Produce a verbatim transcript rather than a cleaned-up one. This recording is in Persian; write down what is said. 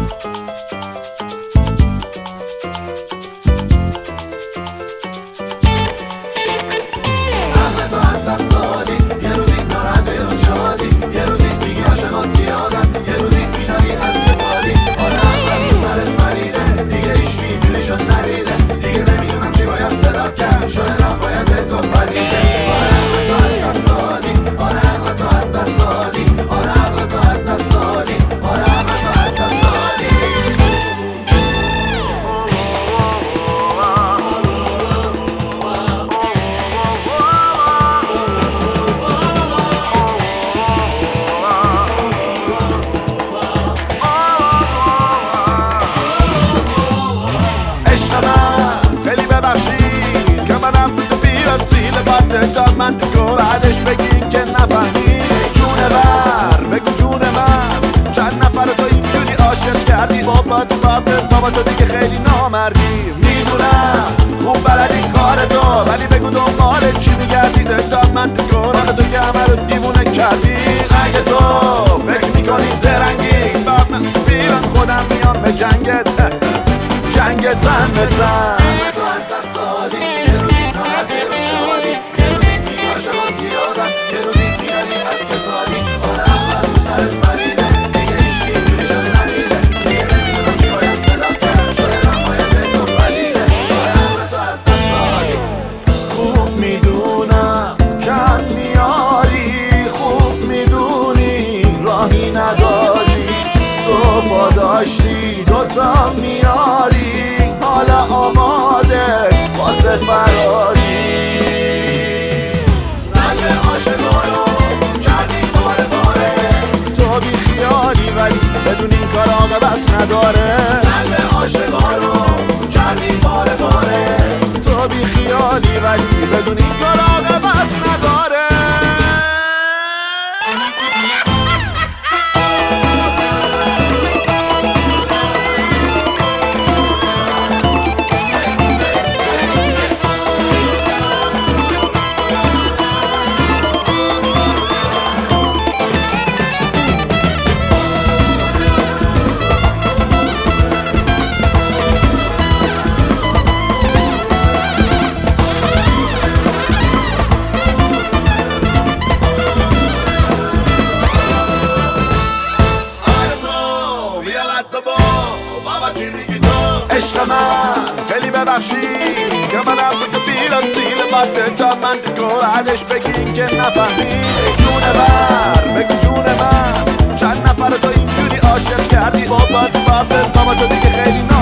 من دیگه بعدش بگیم که نفهمی جونه بر بگو جون من چند نفر تو اینجوری عاشق کردی بابا تو بابت بابا تو دیگه خیلی نامردی میدونم خوب بلدی کار تو ولی بگو دنبال چی میگردی داد من دیگه راه تو که همه رو دیوونه کردی اگه تو فکر میکنی زرنگی باب من بیرون خودم میام به جنگت جنگت زن بزن تو از دست دادی یه روزی تا نتیروز شدی یه روزی میرنی از کسانی آره احمد تو سرت مریده دیگه هیچکی اینجوری شده ندیده دیگه نمیدونم چی باید صدات کرد شاید هم باید بگو ولیده آره احمد تو از دست دادی خوب میدونم کم میاری خوب میدونی راهی نداری دو پا داشتی دوتا میاری حالا آماده واسه فراری ولی بدون این کار عاقبت نداره قلب عاشقا رو کردی باره باره تو بی خیالی ولی بدون این کار عاقبت نداره عشق من خیلی ببخشی که من هم تو بیرم سیل باده تا من دیگه بعدش بگیم که نفهمی جونه بر بگو جون من چند نفر تو اینجوری عاشق کردی بابا تو بابت بابا تو دیگه خیلی